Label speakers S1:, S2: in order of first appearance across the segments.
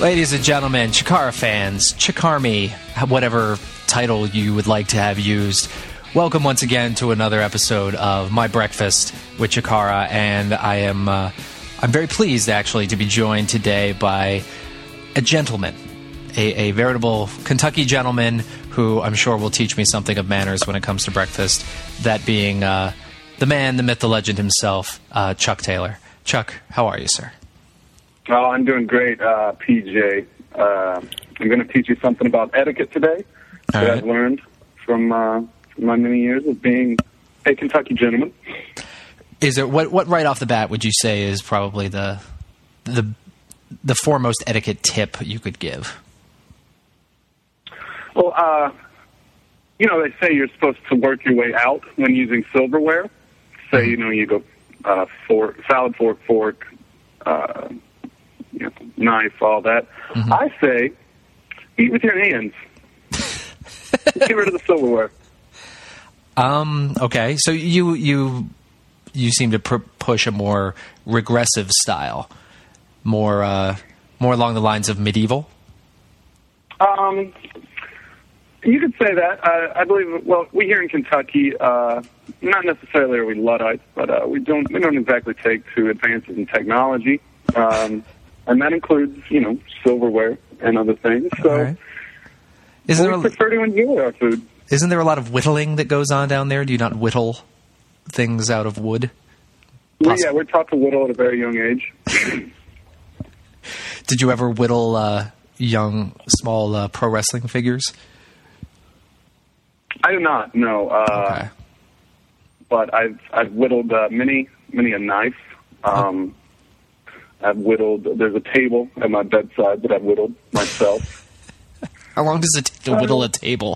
S1: Ladies and gentlemen, Chikara fans, Chikarmy, whatever title you would like to have used, welcome once again to another episode of My Breakfast with Chikara, and I'm very pleased actually to be joined today by a gentleman, a veritable Kentucky gentleman who I'm sure will teach me something of manners when it comes to breakfast, that being the man, the myth, the legend himself, Chuck Taylor. Chuck, how are you, sir?
S2: Oh, I'm doing great, PJ. I'm going to teach you something about etiquette today that I've learned from my many years of being a Kentucky gentleman.
S1: Is there what right off the bat would you say is probably the foremost etiquette tip you could give?
S2: Well, they say you're supposed to work your way out when using silverware. Say, you go salad fork, knife, all that. Mm-hmm. I say, eat with your hands. Get rid of the silverware.
S1: Okay, so you seem to push a more regressive style, more along the lines of medieval.
S2: You could say that. I believe. Well, we here in Kentucky, not necessarily are we Luddites, but we don't exactly take to advances in technology. And that includes, silverware and other things. So
S1: right.
S2: We prefer to enjoy our food.
S1: Isn't there a lot of whittling that goes on down there? Do you not whittle things out of wood?
S2: Well, yeah, we're taught to whittle at a very young age.
S1: Did you ever whittle small pro wrestling figures?
S2: I do not, no.
S1: Okay.
S2: But I've whittled many a knife. I've whittled. There's a table at my bedside that I've whittled myself.
S1: How long does it take to whittle a table?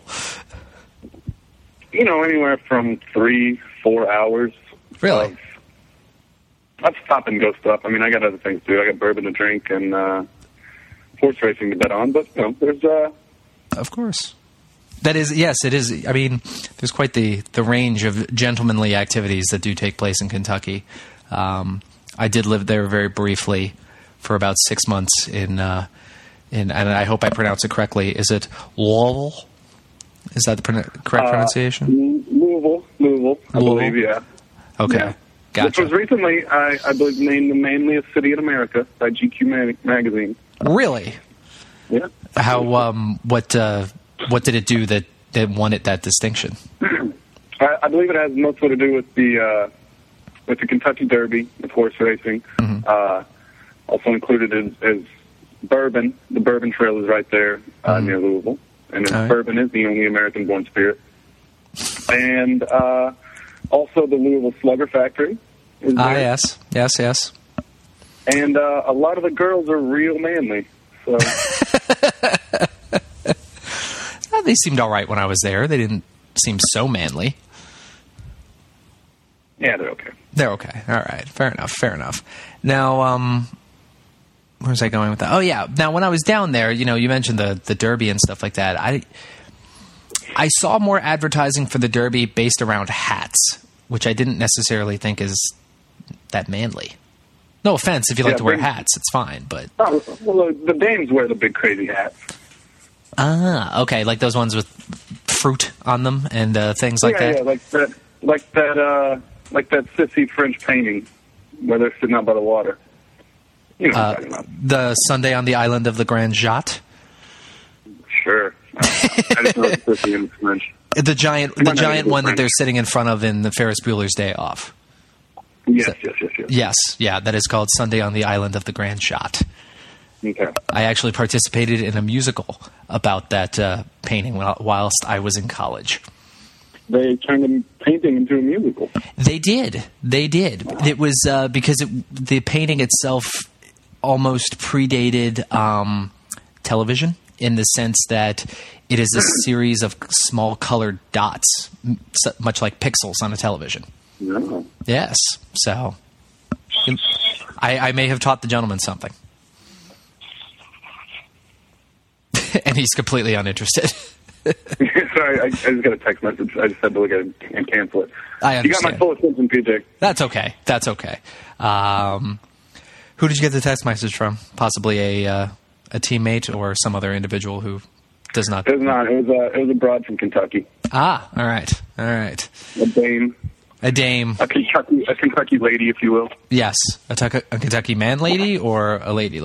S2: Anywhere from 3-4 hours.
S1: Really?
S2: That's stop and go stuff. I mean, I got other things to do. I got bourbon to drink and horse racing to bet on. But there's
S1: Of course. That is, yes, it is. I mean, there's quite the range of gentlemanly activities that do take place in Kentucky. I did live there very briefly for about 6 months in and I hope I pronounce it correctly. Is it Louisville? Is that the correct pronunciation?
S2: Louisville, I believe, yeah.
S1: Okay,
S2: yeah.
S1: Gotcha.
S2: Which was recently, I believe, named the manliest city in America by GQ magazine.
S1: Really?
S2: Yeah.
S1: How? What did it do that won it that distinction?
S2: I believe it has mostly to do with the Kentucky Derby, with horse racing. Mm-hmm. Also included is bourbon. The Bourbon Trail is right there near Louisville. And bourbon is the only American-born spirit. And also the Louisville Slugger Factory is there.
S1: Yes.
S2: And a lot of the girls are real manly. So
S1: they seemed all right when I was there. They didn't seem so manly.
S2: Yeah, they're okay.
S1: They're okay. All right. Fair enough. Now, where was I going with that? Oh, yeah. Now, when I was down there, you mentioned the Derby and stuff like that. I saw more advertising for the Derby based around hats, which I didn't necessarily think is that manly. No offense if you like to wear hats. It's fine, but...
S2: Oh, well, the dames wear the big crazy hats.
S1: Ah, okay. Like those ones with fruit on them and things like that?
S2: Yeah, like that sissy French painting where they're sitting out by the water. You know what I'm talking about.
S1: The Sunday on the Island of the Grand Jatte?
S2: Sure. I just know it's sissy in French.
S1: The giant one that they're sitting in front of in the Ferris Bueller's Day Off.
S2: Yes.
S1: Yes, yeah, that is called Sunday on the Island of the Grand Jatte.
S2: Okay.
S1: I actually participated in a musical about that painting whilst I was in college.
S2: They turned the painting into a musical.
S1: They did. It was because the painting itself almost predated television in the sense that it is a series of small colored dots, much like pixels on a television.
S2: No.
S1: Yes. So I may have taught the gentleman something. And he's completely uninterested.
S2: Sorry, I just got a text message. I just had to look at it and cancel it.
S1: I understand.
S2: You got my full attention, PJ.
S1: That's okay. Who did you get the text message from? Possibly a teammate or some other individual who does not?
S2: It was not. It was a broad from Kentucky.
S1: Ah, all right.
S2: A dame.
S1: A dame.
S2: A Kentucky lady, if you will.
S1: Yes, a Kentucky man lady or a lady?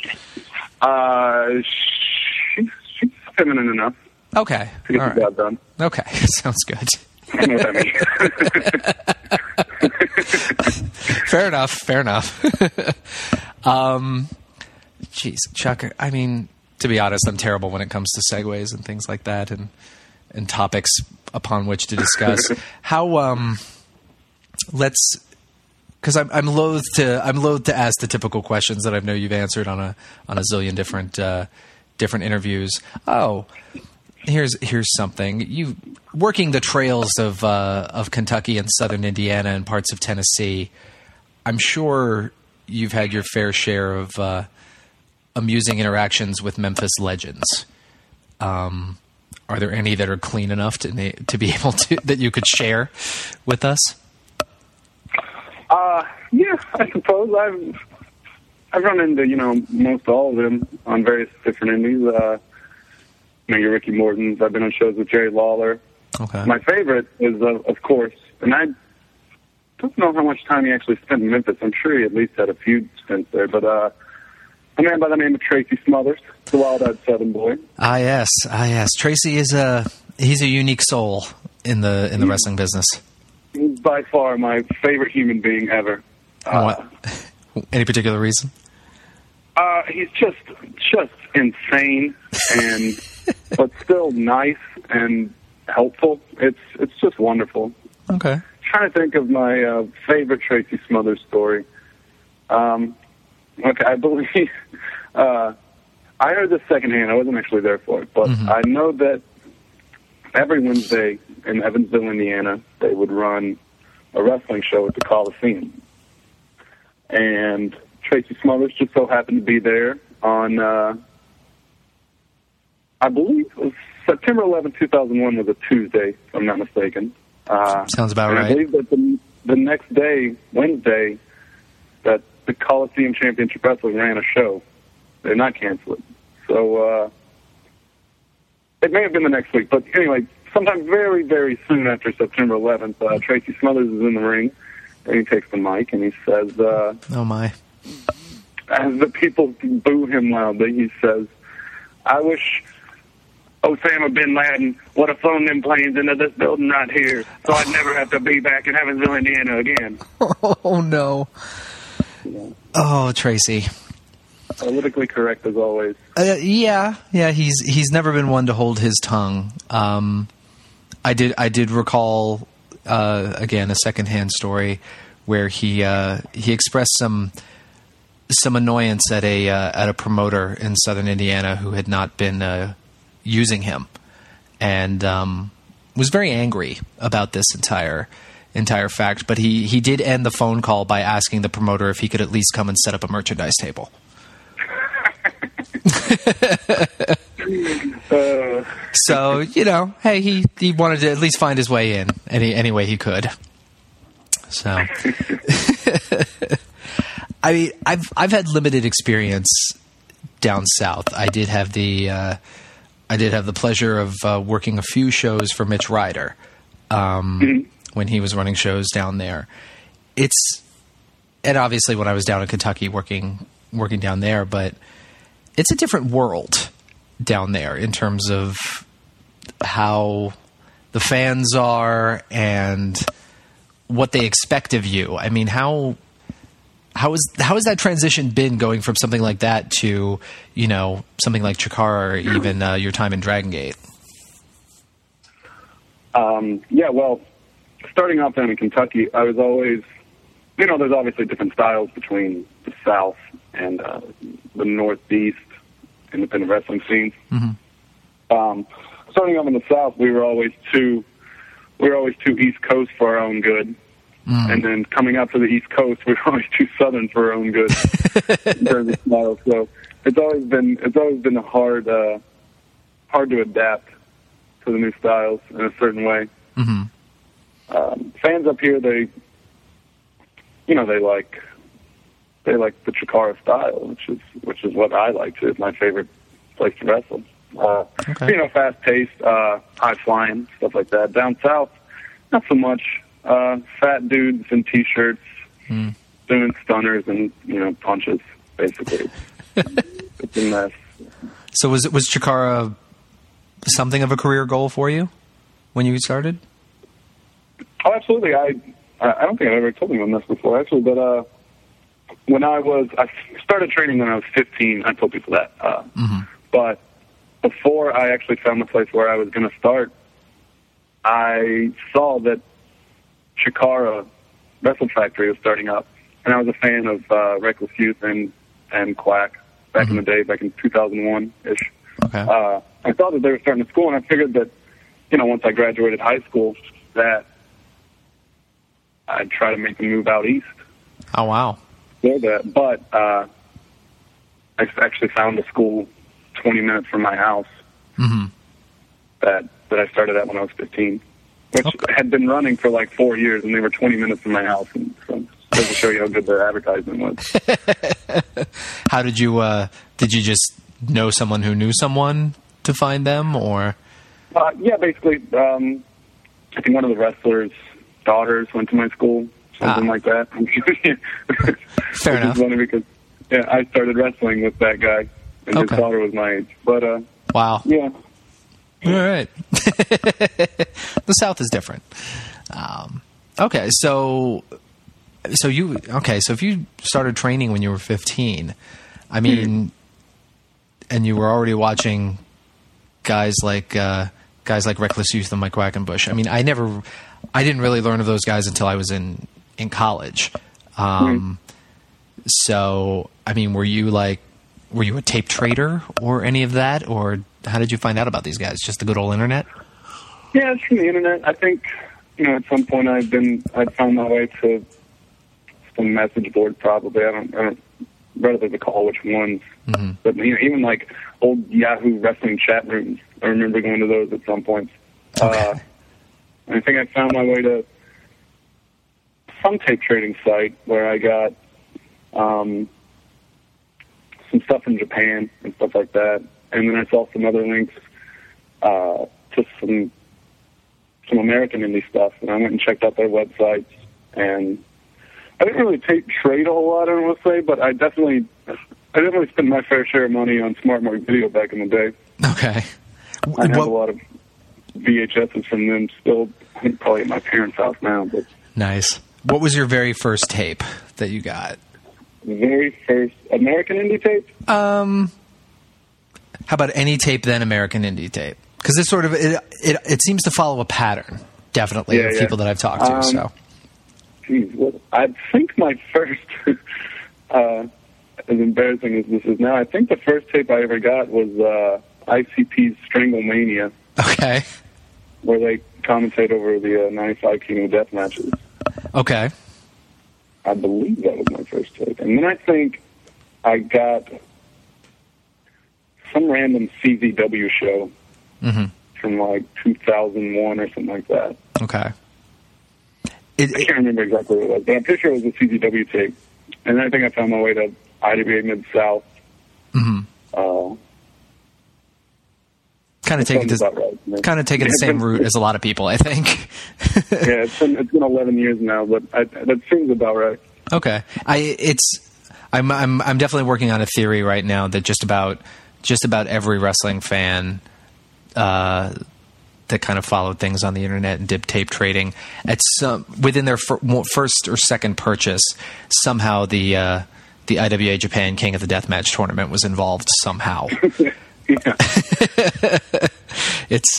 S2: She's feminine enough.
S1: Okay.
S2: To get the job done.
S1: Okay, sounds good.
S2: I know what that means.
S1: Fair enough. Jeez, Chuck, I mean, to be honest, I'm terrible when it comes to segues and things like that and topics upon which to discuss. How, because I'm loath to ask the typical questions that I know you've answered on a zillion different interviews. Oh, here's something. You working the trails of Kentucky and southern Indiana and parts of Tennessee. I'm sure you've had your fair share of amusing interactions with Memphis legends. Are there any that are clean enough to be able to that you could share with us?
S2: Yeah, I suppose I've run into most all of them on various different indies. Your Ricky Mortons. I've been on shows with Jerry Lawler.
S1: Okay. My
S2: favorite is of course, and I don't know how much time he actually spent in Memphis. I'm sure he at least had a few stints there, but a man by the name of Tracy Smothers, the wild-eyed Southern boy.
S1: Ah, yes. Tracy is he's a unique soul in the wrestling business.
S2: He's by far my favorite human being ever.
S1: What? Any particular reason?
S2: He's just insane but still nice and helpful. It's just wonderful.
S1: Okay.
S2: Trying to think of my favorite Tracy Smothers story. Okay, I believe I heard this secondhand. I wasn't actually there for it, but I know that every Wednesday in Evansville, Indiana, they would run a wrestling show at the Coliseum, and Tracy Smothers just so happened to be there on, I believe it was September 11, 2001 was a Tuesday, if I'm not mistaken.
S1: Sounds about right.
S2: I believe that the next day, Wednesday, that the Coliseum Championship Wrestling ran a show. They did not cancel it. So it may have been the next week. But anyway, sometime very, very soon after September 11th, Tracy Smothers is in the ring, and he takes the mic, and he says,
S1: oh, my.
S2: As the people boo him loudly, he says, I wish Osama bin Laden would have flown them planes into this building right here, so I'd never have to be back in Evansville, Indiana again.
S1: Oh, no.
S2: Yeah.
S1: Oh, Tracy.
S2: Politically correct as always.
S1: Yeah. He's never been one to hold his tongue. I did recall again a secondhand story where he expressed some annoyance at a promoter in southern Indiana who had not been using him, and was very angry about this entire fact. But he did end the phone call by asking the promoter if he could at least come and set up a merchandise table. So, hey, he wanted to at least find his way in any way he could. So, I mean, I've had limited experience down south. I did have the pleasure of working a few shows for Mitch Ryder when he was running shows down there. And obviously when I was down in Kentucky working down there, but it's a different world down there in terms of how the fans are and what they expect of you. I mean, how has that transition been going from something like that to, something like Chikara or even your time in Dragon Gate?
S2: Yeah, well, starting off down in Kentucky, I was always, there's obviously different styles between the South and the Northeast independent wrestling scenes. Mm-hmm. Starting off in the South, we were always too East Coast for our own good. And then coming out to the East Coast, we were always too Southern for our own good in terms of style. So it's always been hard to adapt to the new styles in a certain way. Mm-hmm. Fans up here, they like they like the Chikara style, which is what I like to. It's my favorite place to wrestle.
S1: Okay.
S2: Fast paced, high flying, stuff like that. Down south, not so much. Fat dudes in t-shirts, doing stunners and punches, basically. It's a mess.
S1: So was Chikara something of a career goal for you when you started?
S2: Oh, absolutely. I don't think I've ever told anyone this before, actually, but when I started training when I was 15. I told people that. But before I actually found the place where I was going to start, I saw that Chikara Wrestle Factory was starting up, and I was a fan of Reckless Youth and Quack back in the day, back in 2001-ish.
S1: Okay.
S2: I thought that they were starting a school, and I figured that, once I graduated high school, that I'd try to make the move out east.
S1: Oh, wow.
S2: But I actually found a school 20 minutes from my house that I started at when I was 15, which had been running for like 4 years, and they were 20 minutes from my house. And so just to show you how good their advertisement was.
S1: How did you just know someone who knew someone to find them, or?
S2: Yeah, basically, I think one of the wrestlers' daughters went to my school, something like that.
S1: Fair enough.
S2: It's funny because I started wrestling with that guy, and his daughter was my age. But
S1: wow,
S2: yeah.
S1: All right. The South is different. Okay, so if you started training when you were 15, I mean, and you were already watching guys like Reckless Youth and Mike Quackenbush. I mean, I didn't really learn of those guys until I was in college. So, I mean, were you a tape trader or any of that, or how did you find out about these guys? Just the good old internet?
S2: Yeah, it's from the internet. I think, at some point I'd found my way to some message board probably. I don't rather recall which ones. But, even like old Yahoo wrestling chat rooms, I remember going to those at some point.
S1: Okay.
S2: I think I found my way to some tape trading site where I got some stuff from Japan and stuff like that. And then I saw some other links to some American indie stuff, and I went and checked out their websites. And I didn't really tape trade a whole lot, I don't want to say, but I definitely spent my fair share of money on Smart Mark Video back in the day.
S1: Okay.
S2: I have a lot of VHSs from them still, I think probably at my parents' house now. But
S1: nice. What was your very first tape that you got?
S2: Very first American indie tape?
S1: How about any tape then American indie tape? Because it's sort of it seems to follow a pattern, definitely, of people that I've talked to. So,
S2: I think my first, as embarrassing as this is now, I think the first tape I ever got was ICP's Stranglemania.
S1: Okay.
S2: Where they commentate over the 95 King of Death matches.
S1: Okay.
S2: I believe that was my first tape. And then I think I got some random CZW show from like 2001 or something like that.
S1: Okay.
S2: I can't remember exactly what it was, but I'm pretty sure it was a CZW tape. And then I think I found my way to IWA Mid-South. Kind of taking
S1: the same route as a lot of people, I think.
S2: Yeah, it's been 11 years now, but that seems about right.
S1: Okay, I'm definitely working on a theory right now that just about every wrestling fan that kind of followed things on the internet and did tape trading within their first or second purchase, somehow the IWA Japan King of the Deathmatch tournament was involved somehow.
S2: Yeah.
S1: It's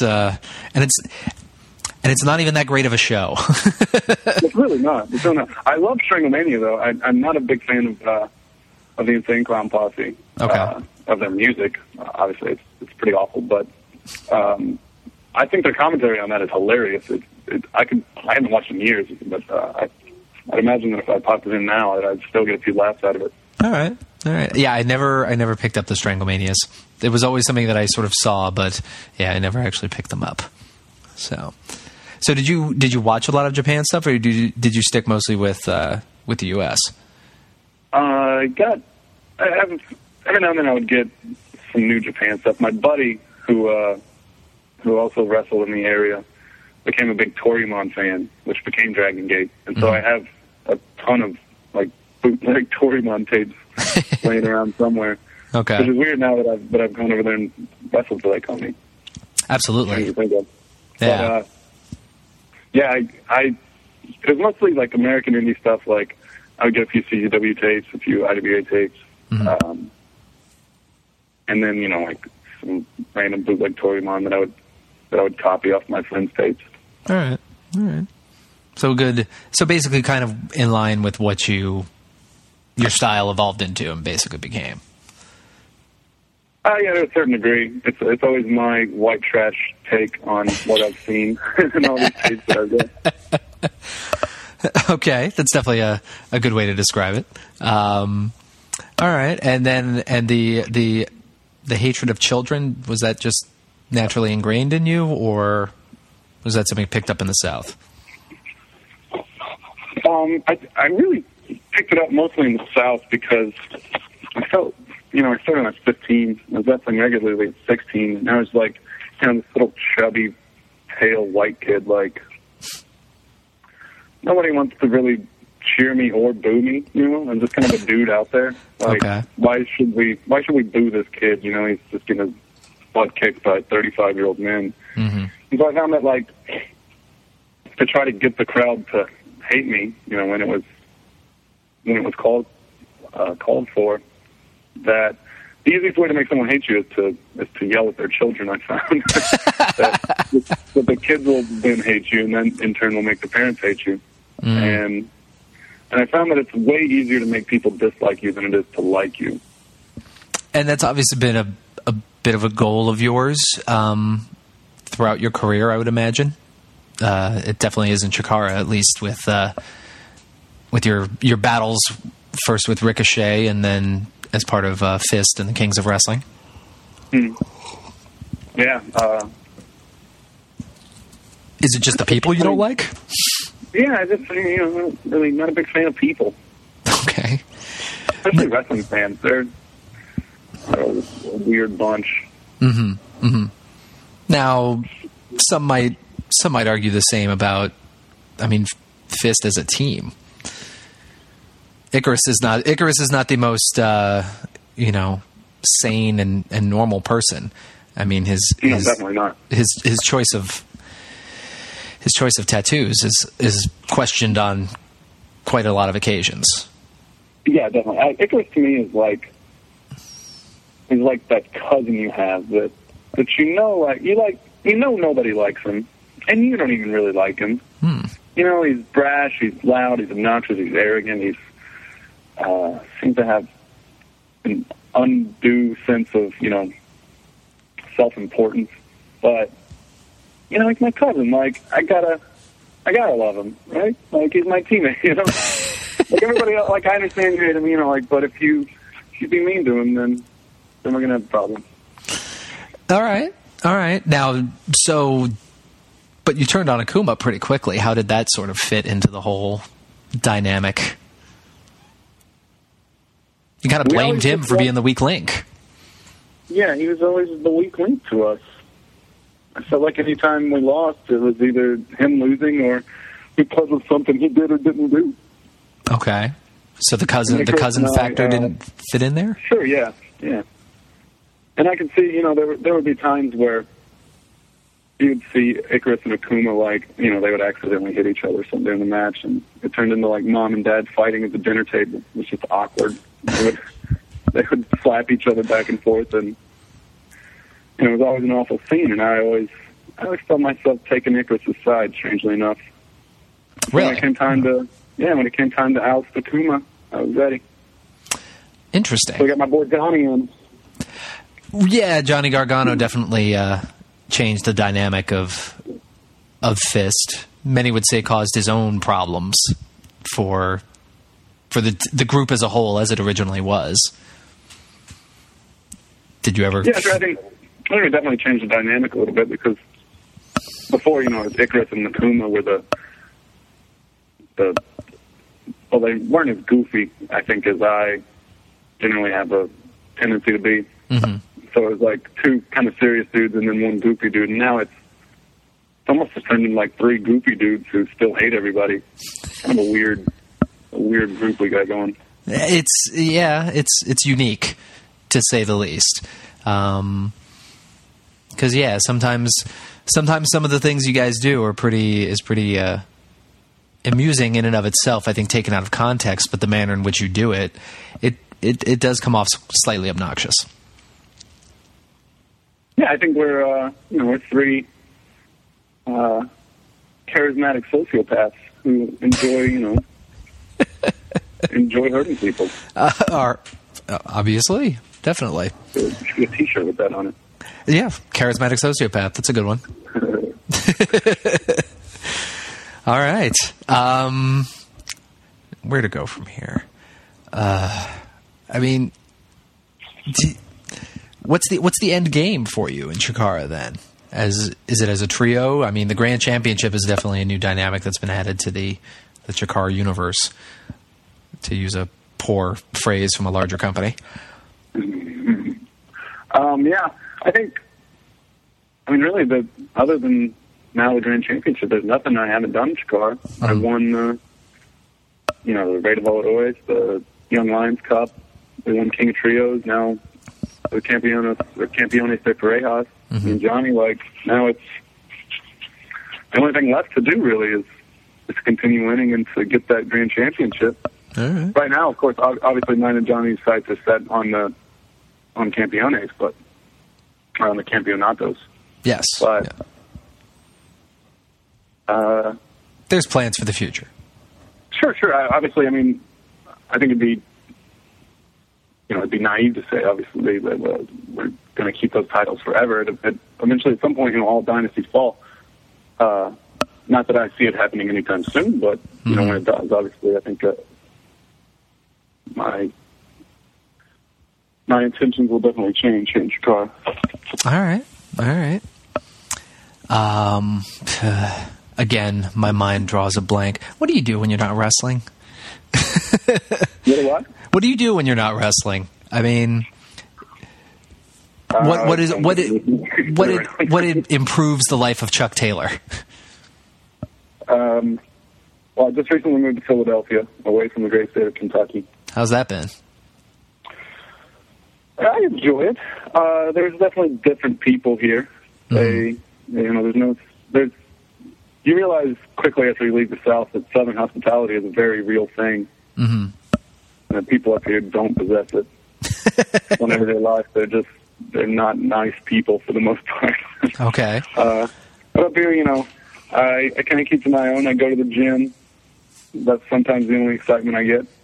S1: not even that great of a show.
S2: It's really not. I love Stranglemania though. I'm not a big fan of the Insane Clown Posse.
S1: Okay.
S2: Of their music. Obviously, it's pretty awful, but I think their commentary on that is hilarious. I haven't watched it in years, but I'd imagine that if I popped it in now, I'd still get a few laughs out of it.
S1: All right. Yeah, I never picked up the Stranglemanias. It was always something that I sort of saw, but yeah, I never actually picked them up. So did you watch a lot of Japan stuff, or did you stick mostly with the U.S.?
S2: Every now and then I would get some New Japan stuff. My buddy, who also wrestled in the area, became a big Toryumon fan, which became Dragon Gate. And so I have a ton of, like, bootleg Toryumon tapes laying around somewhere.
S1: Okay.
S2: Which is weird now that I've gone over there and wrestled for that company.
S1: Absolutely.
S2: Yeah. But, it was mostly, like, American indie stuff. Like, I would get a few CZW tapes, a few IWA tapes. And then, you know, like, some random bootleg Toryumon that I would copy off my friends' tapes.
S1: All right. So good. So basically kind of in line with what your style evolved into and basically became.
S2: Yeah, to a certain degree. It's always my white trash take on what I've seen and all these tapes that I've got.
S1: Okay, that's definitely a good way to describe it. All right, and the hatred of children, was that just naturally ingrained in you, or was that something picked up in the South?
S2: I really picked it up mostly in the South because I felt, you know, I started when I was 15. I was wrestling regularly at 16, and I was like, you know, this little chubby, pale white kid. Like, nobody wants to really cheer me or boo me. You know, I'm just kind of a dude out there. Like, why should we boo this kid? You know, he's just getting his butt kicked by 35-year-old men. And so I found that, like, to try to get the crowd to hate me, you know, when it was called for, that the easiest way to make someone hate you is to yell at their children. I found that the kids will then hate you, and then in turn will make the parents hate you. And I found that it's way easier to make people dislike you than it is to like you.
S1: And that's obviously been a bit of a goal of yours throughout your career, I would imagine. It definitely is in Chikara, at least with your battles, first with Ricochet and then as part of Fist and the Kings of Wrestling.
S2: Yeah.
S1: Is it just the people you don't like?
S2: Yeah, I just, you know, really not a big fan of people.
S1: Okay.
S2: Especially wrestling fans. They're a weird bunch.
S1: Now, some might argue the same about, I mean, Fist as a team. Icarus is not the most you know, sane and normal person. I mean,
S2: definitely not.
S1: His choice of tattoos is questioned on quite a lot of occasions.
S2: Yeah, definitely. Icarus to me is like that cousin you have that you know, like you know nobody likes him, and you don't even really like him. You know, he's brash, he's loud, he's obnoxious, he's arrogant, he's seems to have an undue sense of, you know, self-importance. But, you know, he's my cousin. Like, I gotta love him, right? Like, he's my teammate, you know? Like, everybody else, like, I understand you hate him, you know, like, but if you be mean to him, then we're gonna have a problem.
S1: All right. Now, but you turned on Akuma pretty quickly. How did that sort of fit into the whole dynamic? You kind of blamed him for being the weak link.
S2: Yeah, he was always the weak link to us. I felt like any time we lost, it was either him losing or because of something he did or didn't do.
S1: Okay. So the cousin factor didn't fit in there?
S2: Sure, yeah. And I could see, you know, there would be times where you'd see Icarus and Akuma, like, you know, they would accidentally hit each other during the match, and it turned into, like, mom and dad fighting at the dinner table. It was just awkward. They would slap each other back and forth, and it was always an awful scene, and I always felt myself taking Icarus' side, strangely enough.
S1: Really?
S2: When it came time to oust Akuma, I was ready.
S1: Interesting.
S2: So I got my boy Johnny in.
S1: Yeah, Johnny Gargano definitely changed the dynamic of Fist. Many would say caused his own problems for the group as a whole, as it originally was. Did you ever?
S2: Yeah, I think it definitely changed the dynamic a little bit, because before, you know, Icarus and Nakuma were the well, they weren't as goofy, I think, as I generally have a tendency to be.
S1: Mm-hmm.
S2: So it was like two kind of serious dudes and then one goofy dude. And now it's almost just turned into like three goofy dudes who still hate everybody. Kind of a weird group we got going.
S1: It's unique, to say the least. Because sometimes some of the things you guys do are pretty amusing in and of itself. I think taken out of context, but the manner in which you do it does come off slightly obnoxious.
S2: Yeah, I think we're three charismatic sociopaths who enjoy hurting people.
S1: Are obviously, definitely.
S2: So you should get a T-shirt with that on it.
S1: Yeah, charismatic sociopath. That's a good one. All right. Where to go from here? I mean, what's the end game for you in Chikara then? Is it as a trio? I mean, the Grand Championship is definitely a new dynamic that's been added to the Chikara universe, to use a poor phrase from a larger company.
S2: Yeah, I think. I mean, really, other than now the Grand Championship, there's nothing I haven't done in Chikara. I won the Rey de Valladolid, the Young Lions Cup. We won King of Trios. Now the Campeones de Parejas. And Johnny, now it's the only thing left to do really is to continue winning and to get that Grand Championship.
S1: All right.
S2: Right now, of course, obviously mine and Johnny's sights are set on Campeones, but or on the Campeonatos.
S1: Yes.
S2: But
S1: there's plans for the future.
S2: Sure. Obviously, I mean, I think it'd be naive to say, obviously, that we're going to keep those titles forever. Eventually, at some point, all dynasties fall. Not that I see it happening anytime soon, but when it does, obviously, I think my intentions will definitely change here in Chikara.
S1: All right. Again, my mind draws a blank. What do you do when you're not wrestling?
S2: What?
S1: What do you do when you're not wrestling? I mean, what improves the life of Chuck Taylor?
S2: Well, I just recently moved to Philadelphia, away from the great state of Kentucky.
S1: How's that been?
S2: I enjoy it. There's definitely different people here. You realize quickly after you leave the South that Southern hospitality is a very real thing. Mm-hmm. And that people up here don't possess it. One everyday life, they're not nice people for the most part.
S1: Okay.
S2: But up here, I kind of keep to my own. I go to the gym. That's sometimes the only excitement I get.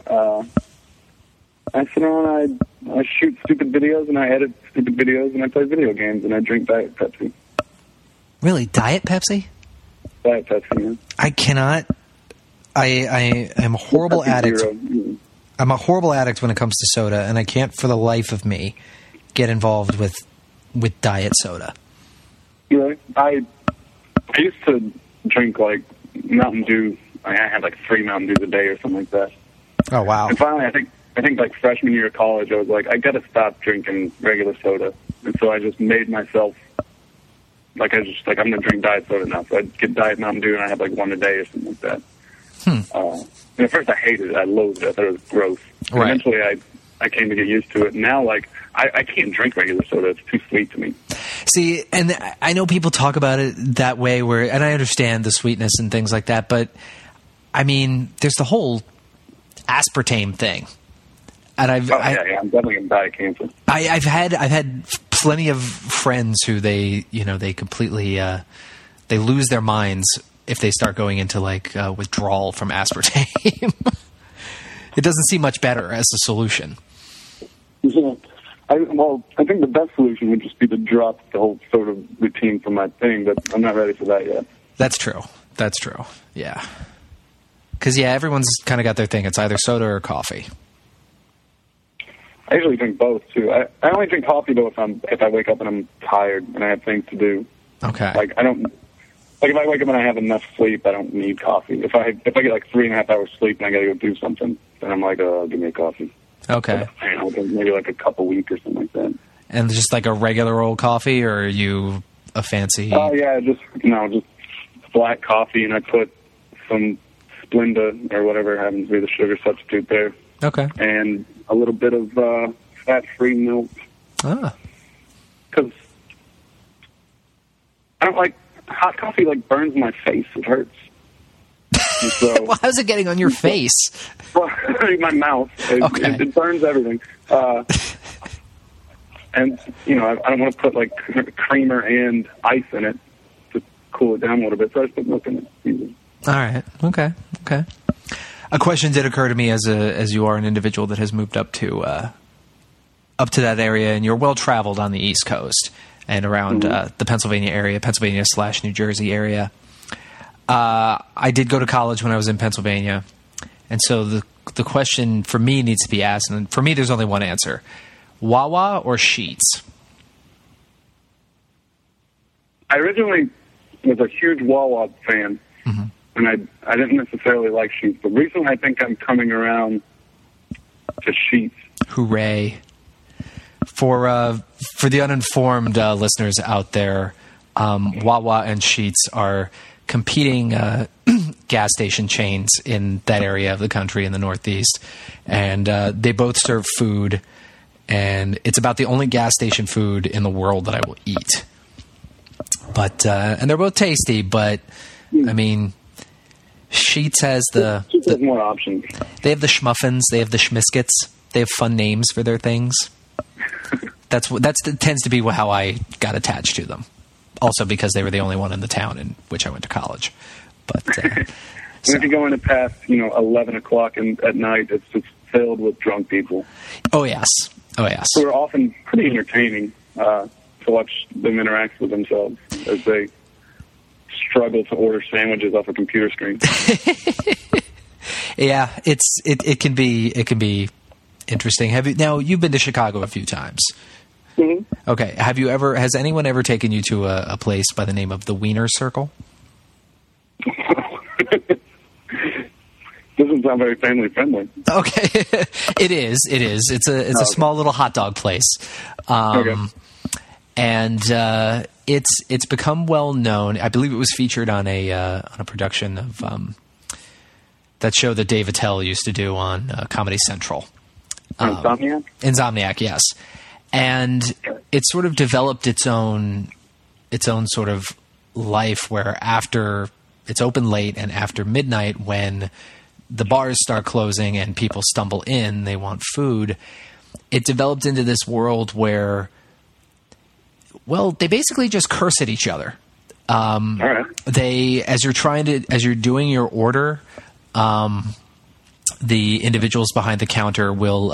S2: I sit around, I shoot stupid videos, and I edit stupid videos, and I play video games, and I drink Diet Pepsi.
S1: Really? Diet Pepsi?
S2: Diet Pepsi, man.
S1: I cannot... I am a horrible addict. I'm a horrible addict when it comes to soda, and I can't for the life of me get involved with diet soda.
S2: Really? I used to drink, Mountain Dew. I had, 3 Mountain Dews a day or something like that.
S1: Oh, wow.
S2: And finally, I think freshman year of college, I was like, I got to stop drinking regular soda. And so I just made myself, I'm going to drink diet soda now. So I'd get Diet Mountain Dew, and I had, 1 a day or something like that. And at first I hated it. I loathed it. I thought it was gross.
S1: Right.
S2: Eventually I came to get used to it. And now, I can't drink regular soda. It's too sweet to me.
S1: See, and I know people talk about it that way, and I understand the sweetness and things like that, but, I mean, there's the whole aspartame thing. And
S2: I'm definitely in diet cancer.
S1: I've had plenty of friends who they completely they lose their minds if they start going into withdrawal from aspartame. It doesn't seem much better as a solution.
S2: Yeah. I think the best solution would just be to drop the whole soda routine from my thing, but I'm not ready for that yet. That's true.
S1: Yeah. Because, everyone's kind of got their thing. It's either soda or coffee.
S2: I usually drink both, too. I only drink coffee, though, if I wake up and I'm tired and I have things to do.
S1: Okay.
S2: Like if I wake up and I have enough sleep, I don't need coffee. If I get like 3.5 hours sleep and I gotta go do something, then I'm like, give me a coffee.
S1: Okay.
S2: Maybe like a cup a week or something like that.
S1: And just like a regular old coffee, or are you a fancy?
S2: Oh yeah, just black coffee, and I put some Splenda or whatever happens to be the sugar substitute there.
S1: Okay.
S2: And a little bit of fat-free milk.
S1: Ah.
S2: Because I don't like hot coffee. Like burns my face. It hurts. So,
S1: well, how's it getting on your face?
S2: Well, my mouth. It burns everything. And I don't want to put like creamer and ice in it to cool it down a little bit. So I just put milk in it.
S1: All right. Okay. A question did occur to me as you are an individual that has moved up to that area, and you're well traveled on the East Coast and around the Pennsylvania area, Pennsylvania/New Jersey area. I did go to college when I was in Pennsylvania, and so the question for me needs to be asked, and for me there's only one answer: Wawa or Sheetz?
S2: I originally was a huge Wawa fan, and I didn't necessarily like Sheetz, but recently I think I'm coming around to Sheetz.
S1: Hooray! For the uninformed listeners out there, Wawa and Sheetz are competing gas station chains in that area of the country in the Northeast, and they both serve food, and it's about the only gas station food in the world that I will eat. But and they're both tasty, but I mean, Sheetz has
S2: Sheetz has more options.
S1: They have the Schmuffins, they have the Schmiskets, they have fun names for their things. That tends to be how I got attached to them. Also because they were the only one in the town in which I went to college. But
S2: so. If you go in it past 11 o'clock at night, it's just filled with drunk people.
S1: Oh yes. Who are
S2: often pretty entertaining to watch them interact with themselves as they struggle to order sandwiches off a computer screen.
S1: Yeah, it can be interesting. You've been to Chicago a few times?
S2: Mm-hmm.
S1: Okay. Has anyone ever taken you to a place by the name of the Wiener Circle?
S2: Doesn't sound very family friendly.
S1: Okay. It is. It's a small little hot dog place.
S2: Okay.
S1: And it's become well known. I believe it was featured on a production of that show that Dave Attell used to do on Comedy Central.
S2: Insomniac?
S1: Insomniac, yes. And it sort of developed its own sort of life where after it's open late and after midnight, when the bars start closing and people stumble in, they want food. It developed into this world where, well, they basically just curse at each other.
S2: All right.
S1: As you're doing your order, the individuals behind the counter will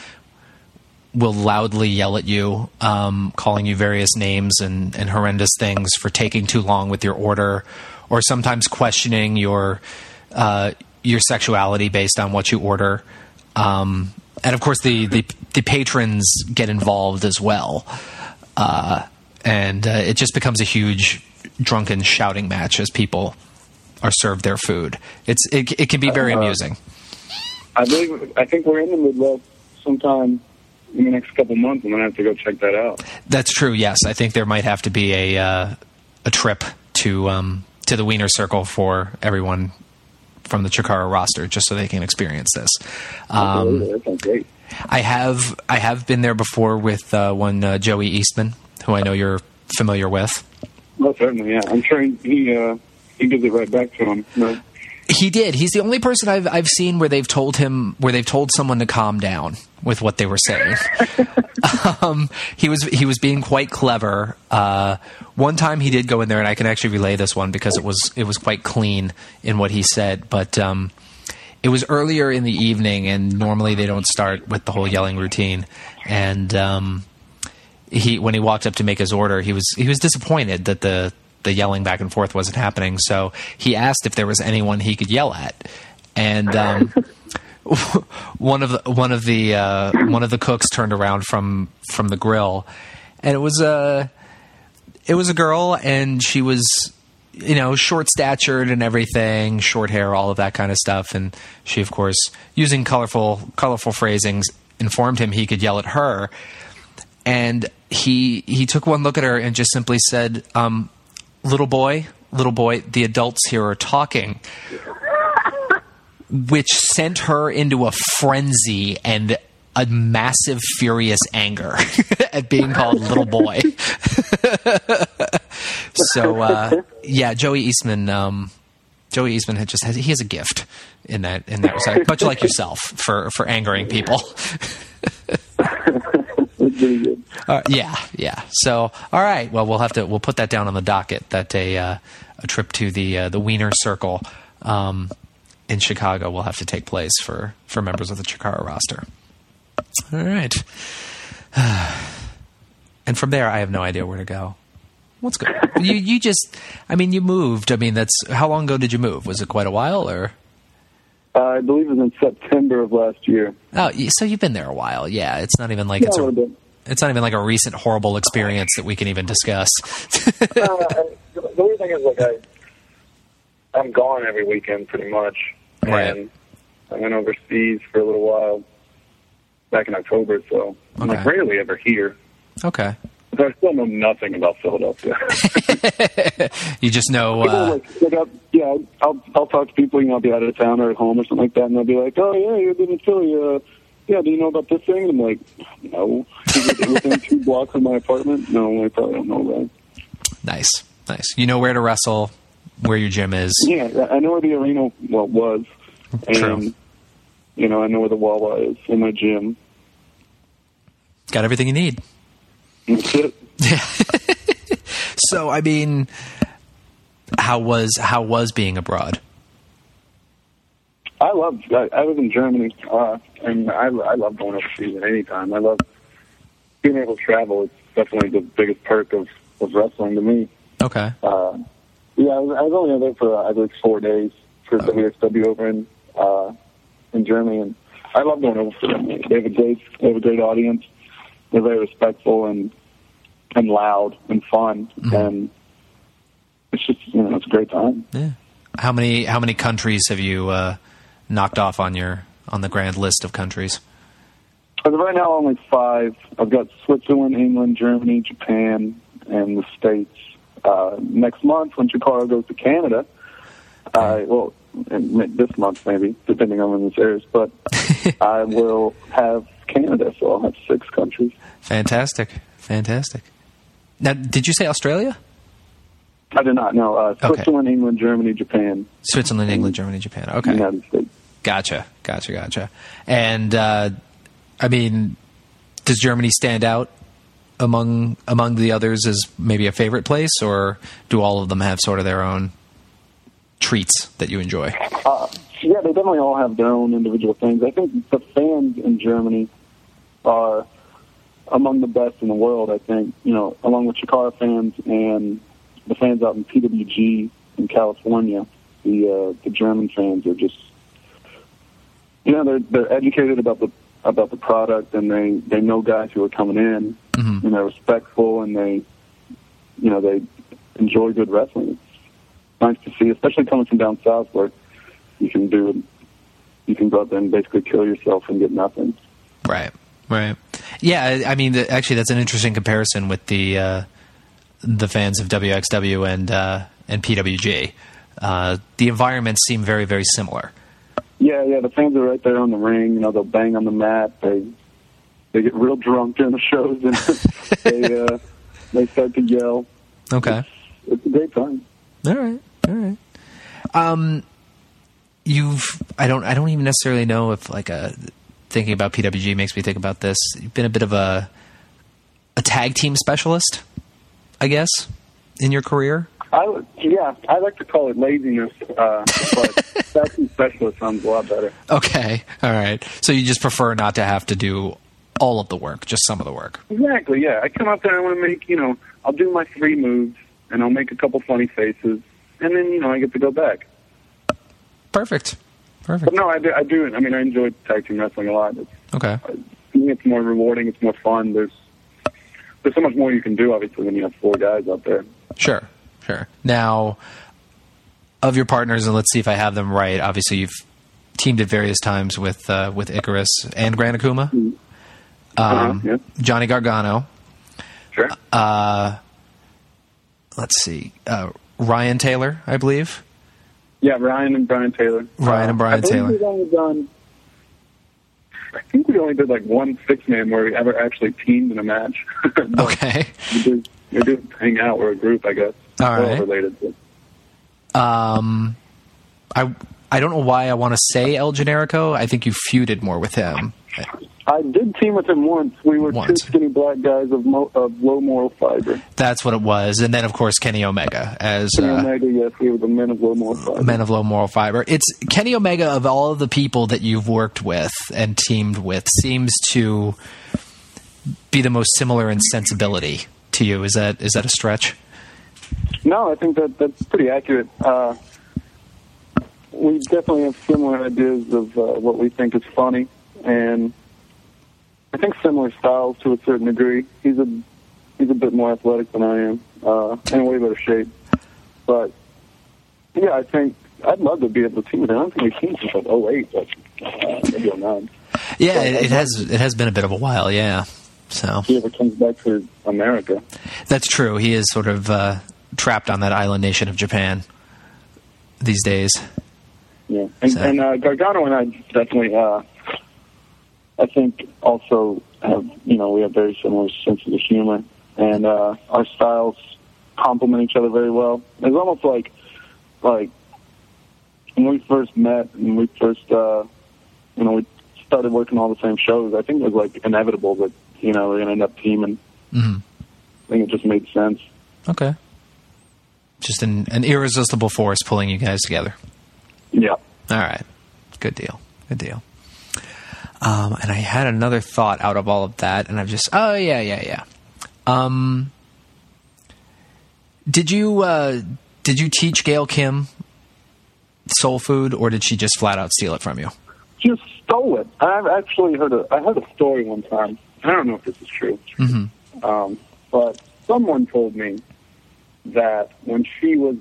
S1: loudly yell at you, calling you various names and horrendous things for taking too long with your order, or sometimes questioning your sexuality based on what you order. And of course, the patrons get involved as well, and it just becomes a huge drunken shouting match as people are served their food. It can be very amusing.
S2: I think we're in the Midwest sometime in the next couple months. I'm gonna have to go check that out.
S1: That's true. Yes, I think there might have to be a trip to the Wiener Circle for everyone from the Chikara roster, just so they can experience this.
S2: That sounds great.
S1: I have been there before with one Joey Eastman, who I know you're familiar with.
S2: Well, certainly, yeah. I'm sure he gives it right back to him. No.
S1: He did. He's the only person I've seen where they've told someone to calm down with what they were saying. He was being quite clever. One time he did go in there, and I can actually relay this one because it was quite clean in what he said. But it was earlier in the evening, and normally they don't start with the whole yelling routine. And when he walked up to make his order, he was disappointed that the yelling back and forth wasn't happening. So he asked if there was anyone he could yell at, and one of the cooks turned around from the grill, and it was a girl, and she was short-statured and everything, short hair, all of that kind of stuff. And she, of course, using colorful phrasings, informed him he could yell at her. And he took one look at her and just simply said, little boy, the adults here are talking, which sent her into a frenzy and a massive, furious anger at being called little boy. So, Joey Eastman. Joey Eastman he has a gift in that respect, much like yourself for angering people. Yeah. So, all right. Well, we'll put that down on the docket. That a trip to the Wiener Circle in Chicago will have to take place for members of the Chikara roster. All right. And from there, I have no idea where to go. What's good? You moved. That's how long ago did you move? Was it quite a while, or?
S2: I believe it was in September of last year.
S1: Oh, so you've been there a while. Yeah, it's not even like it's not even like a recent horrible experience that we can even discuss.
S2: The weird thing is, I'm gone every weekend pretty much,
S1: right.
S2: And I went overseas for a little while back in October, so I'm rarely ever here.
S1: Okay.
S2: But I still know nothing about Philadelphia.
S1: You just know.
S2: I'll talk to people. I'll be out of town or at home or something like that, and they'll be like, "Oh yeah, you've been in Philly. Do you know about this thing?" And I'm like, "No." Is it within 2 blocks of my apartment? No, I probably don't know that.
S1: Nice. You know where to wrestle, where your gym is.
S2: Yeah, I know where the arena was, and
S1: True.
S2: I know where the Wawa is in my gym.
S1: Got everything you need.
S2: That's it.
S1: So, how was being abroad?
S2: I was in Germany, and I love going overseas at any time. I love being able to travel. It's definitely the biggest perk of wrestling to me.
S1: Okay.
S2: I was only there for I believe 4 days for WXW over in Germany, and I love going over for them. They have a great audience. They're very respectful and loud and fun, and it's just it's a great time.
S1: Yeah. How many countries have you knocked off on the grand list of countries?
S2: As of right now, only 5. I've got Switzerland, England, Germany, Japan, and the States. Next month, when Chikara goes to Canada, this month maybe, depending on when this airs, but I will have Canada, so I'll have 6 countries.
S1: Fantastic. Now, did you say Australia?
S2: I did not, no. Switzerland, England, Germany, Japan.
S1: Switzerland, England, Germany, Japan. Okay.
S2: United States.
S1: Gotcha. And, does Germany stand out among the others as maybe a favorite place, or do all of them have sort of their own treats that you enjoy?
S2: They definitely all have their own individual things. I think the fans in Germany are among the best in the world, I think, along with Chikara fans and the fans out in PWG in California. The German fans are just, they're educated about the product, and they know guys who are coming in,
S1: mm-hmm.
S2: and they're respectful, and they enjoy good wrestling. It's nice to see, especially coming from down south where you can go out there and basically kill yourself and get nothing.
S1: Right. Yeah, actually, that's an interesting comparison with the fans of WXW and PWG. The environments seem very, very similar.
S2: Yeah, the fans are right there on the ring. They'll bang on the mat. They get real drunk during the shows, and they start to yell.
S1: Okay,
S2: it's a great time.
S1: All right. I don't even necessarily know if thinking about PWG makes me think about this. You've been a bit of a tag team specialist, I guess, in your career.
S2: I like to call it laziness, but tag team specialist sounds a lot better.
S1: Okay, all right. So you just prefer not to have to do all of the work, just some of the work.
S2: Exactly. Yeah, I come out there and I want to make I'll do my 3 moves and I'll make a couple funny faces, and then I get to go back.
S1: Perfect.
S2: But no, I do. I enjoy tag team wrestling a lot.
S1: Okay.
S2: It's more rewarding. It's more fun. There's so much more you can do, obviously, when you have 4 guys out there.
S1: Sure. Now, of your partners, and let's see if I have them right. Obviously, you've teamed at various times with Icarus and Gran Akuma.
S2: Yeah.
S1: Johnny Gargano.
S2: Sure.
S1: Let's see. Ryan Taylor, I believe.
S2: Yeah, Ryan and Brian Taylor. I think we only did like one 6-man where we ever actually teamed in a match.
S1: Okay.
S2: We did hang out. We're a group, I guess.
S1: All right.
S2: Related to.
S1: I don't know why I want to say El Generico. I think you feuded more with him.
S2: I did team with him once. We were two skinny black guys of low moral fiber.
S1: That's what it was. And then, of course, Kenny Omega.
S2: Kenny Omega, yes. We were the men of low moral fiber.
S1: Men of low moral fiber. It's Kenny Omega, of all of the people that you've worked with and teamed with, seems to be the most similar in sensibility to you. Is that a stretch?
S2: No, I think that's pretty accurate. We definitely have similar ideas of what we think is funny, and I think similar styles to a certain degree. He's a bit more athletic than I am, in way better shape. But yeah, I think I'd love to be able to team with him. I don't think we've teamed since like 2008, but maybe 2009.
S1: Yeah, it has been a bit of a while. Yeah, so
S2: if he ever comes back to America,
S1: that's true. He is sort of trapped on that island nation of Japan these days.
S2: Yeah, and Gargano and I definitely, I think, also have, we have very similar senses of humor, and our styles complement each other very well. It's almost like when we first met and we first, we started working all the same shows. I think it was like inevitable that we're going to end up teaming.
S1: Mm-hmm.
S2: I think it just made sense.
S1: Okay, just an irresistible force pulling you guys together.
S2: Yeah.
S1: All right. Good deal. And I had another thought out of all of that, and I've just... Oh, yeah. Did you teach Gail Kim soul food, or did she just flat out steal it from you?
S2: Just stole it. I've actually heard a story one time. I don't know if this is true.
S1: Mm-hmm.
S2: But someone told me that when she was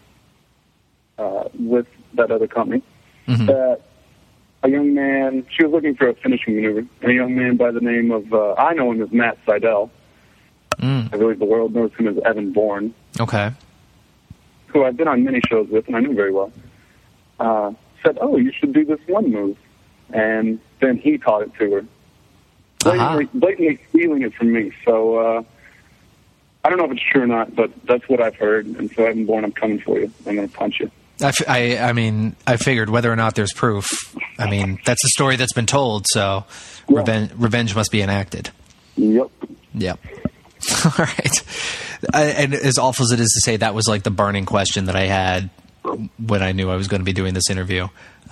S2: with that other company,
S1: mm-hmm.
S2: that a young man, she was looking for a finishing maneuver, and a young man by the name of, I know him as Matt Seidel. I believe the world knows him as Evan Bourne.
S1: Okay.
S2: Who I've been on many shows with, and I knew very well, said, "Oh, you should do this one move." And then he taught it to her. Blatantly stealing it from me. So, I don't know if it's true or not, but that's what I've heard. And so, Evan Bourne, I'm coming for you. I'm going to punch you.
S1: I mean, I figured whether or not there's proof, I mean, that's a story that's been told, so yeah. Revenge must be enacted.
S2: Yep.
S1: All right. And as awful as it is to say, that was like the burning question that I had when I knew I was going to be doing this interview.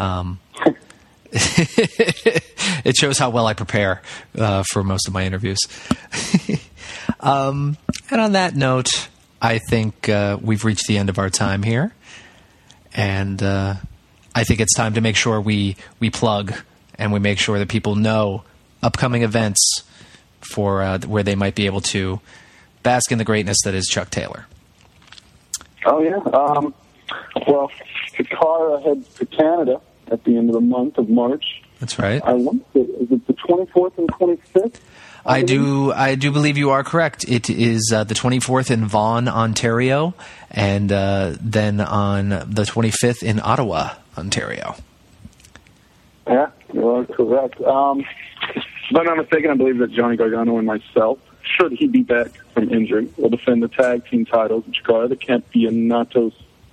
S1: It shows how well I prepare for most of my interviews. And on that note, I think we've reached the end of our time here. And I think it's time to make sure we plug and we make sure that people know upcoming events for where they might be able to bask in the greatness that is Chuck Taylor.
S2: Oh, yeah. Well, Chikara heads to Canada at the end of the month of March.
S1: That's right.
S2: Is it the 24th and 25th?
S1: I do believe you are correct. It is the 24th in Vaughan, Ontario, and then on the 25th in Ottawa, Ontario.
S2: Yeah, you are correct. If I'm not mistaken, I believe that Johnny Gargano and myself, should he be back from injury, will defend the tag team titles in Chikara, the Campeonatos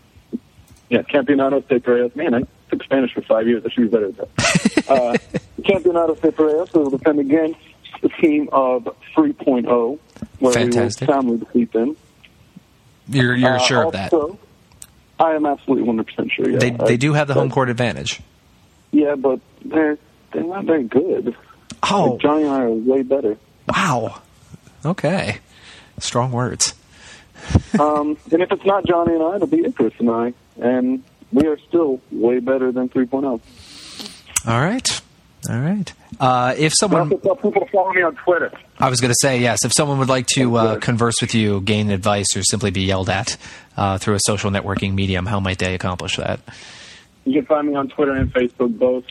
S2: de Parejas. Man, I took Spanish for 5 years. I should be better at that. Campeonatos de Parejas will defend against the team of 3.0, where
S1: Fantastic.
S2: we will soundly defeat them.
S1: You're sure of that?
S2: I am absolutely 100% sure, yeah.
S1: They do have the home court advantage.
S2: Yeah, but they're not very good.
S1: Oh.
S2: Like Johnny and I are way better.
S1: Wow. Okay. Strong words.
S2: And if it's not Johnny and I, it'll be Icarus and I. And we are still way better than 3.0.
S1: All right. All right. If someone...
S2: Also tell people to follow me on Twitter.
S1: I was going to say, yes, if someone would like to converse with you, gain advice, or simply be yelled at through a social networking medium, how might they accomplish that?
S2: You can find me on Twitter and Facebook, both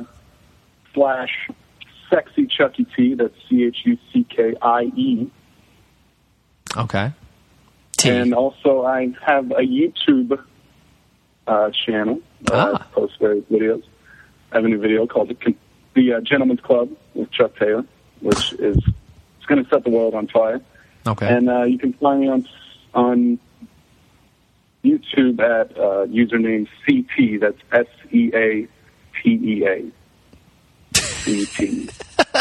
S2: /SexyChuckyT, that's CHUCKIE.
S1: Okay.
S2: And also I have a YouTube channel. I post various videos. I have a new video called The Gentleman's Club with Chuck Taylor, which is it's going to set the world on fire.
S1: Okay.
S2: And you can find me on YouTube at username CT. That's SEATEA. CT.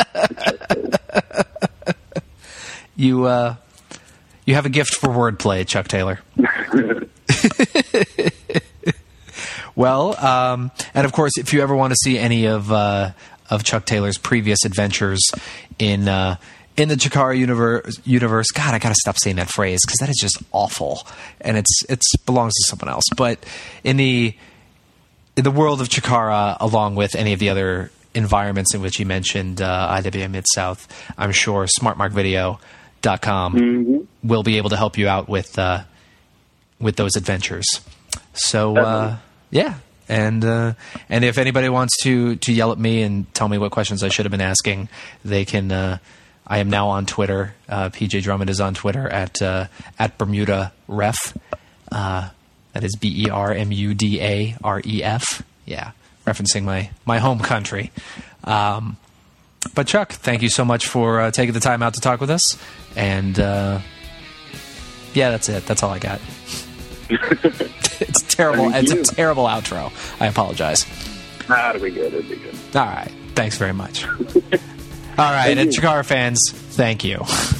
S1: You have a gift for wordplay, Chuck Taylor. Well, and of course, if you ever want to see any of Chuck Taylor's previous adventures in the Chikara universe, God, I gotta stop saying that phrase because that is just awful, and it belongs to someone else. But in the world of Chikara, along with any of the other environments in which he mentioned, IWA Mid-South, I'm sure SmartMarkVideo.com will be able to help you out with those adventures. So yeah, and if anybody wants to yell at me and tell me what questions I should have been asking, they can. I am now on Twitter. PJ Drummond is on Twitter at Bermuda Ref. That is BERMUDAREF. Yeah, referencing my home country. But Chuck, thank you so much for taking the time out to talk with us. And yeah, that's it. That's all I got. It's terrible. It's a terrible outro. I apologize.
S2: Nah, it'll be good. It'll be good.
S1: All right. Thanks very much. All right. And Chikara fans, thank you.